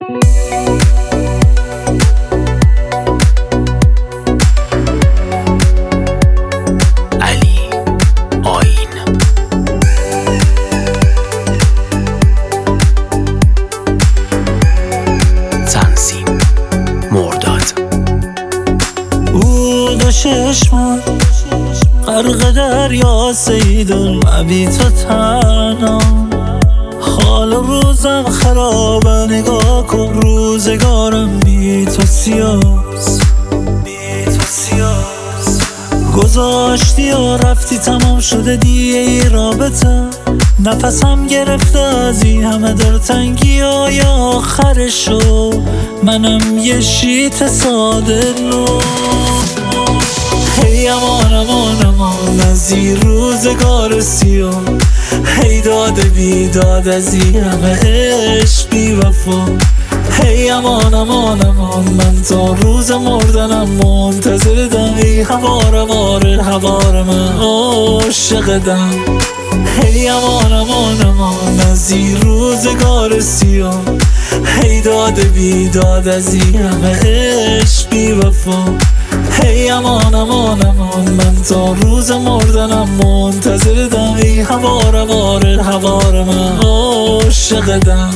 چشمم غرق دریا سیدون بی تو تنها حال روزم خرابه نگاه کن روزگارم بی تو سیاس گذاشتی و رفتی تمام شده دیگه ای رابطه نفسم گرفته از این همه دلتنگی های آخرشو منم یه شیط ساده نو هی امان امان امان از این روزگار سیاه هی داد بیداد از این همه عشق بی وفا هی امان امان امان من تا روز مردنم منتظرم ای هوار من عاشقدم هی امان امان امان از این روزگار سیاه هی داد بیداد از این همه عشق بی وفا هی امان امان امان من تا روز مردنم منتظرم ای هوار من عاشقدم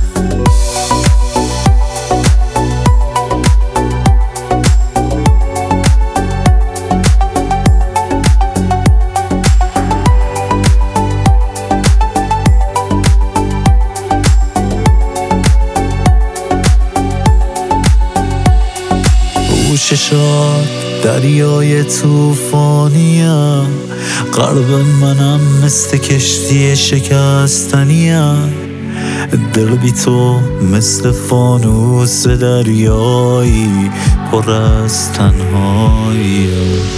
چشات دریای توفانیم قلب منم مثل کشتی شکستنیم دل بی تو مثل فانوس دریایی پر از تنهایی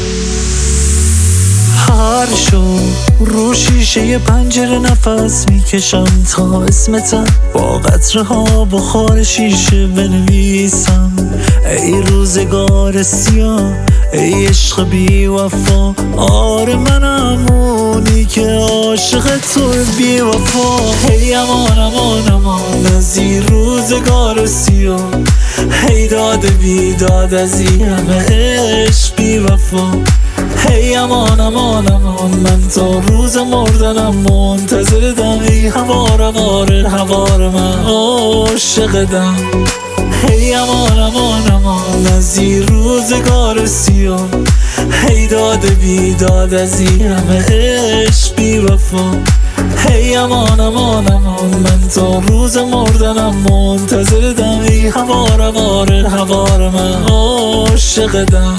هر شو رو شیشه پنجره نفس میکشم تا اسمتم با قطره ها بخار شیشه بنویسم ای روزگار سیاه ای عشق بی وفا آره منم اونی که عاشق تو بی وفا هی امان امان امان از این روزگار سیاه هی داد بیداد از این همه عشق بی وفا هی امان امان امان من تا روز مردنم منتظرم ای هوار من عاشقدم هی امان امان امان از این روزگار سیاه هی داد بیداد از این همه عشق بی وفا هی امان امان امان من تا روز مردنم منتظرم ای هوار من عاشقدم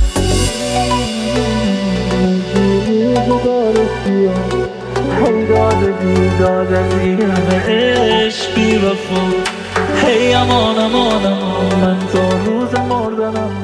هی داد بیداد از این همه عشق بی وفا هی امان امان امان من تا روز مردنم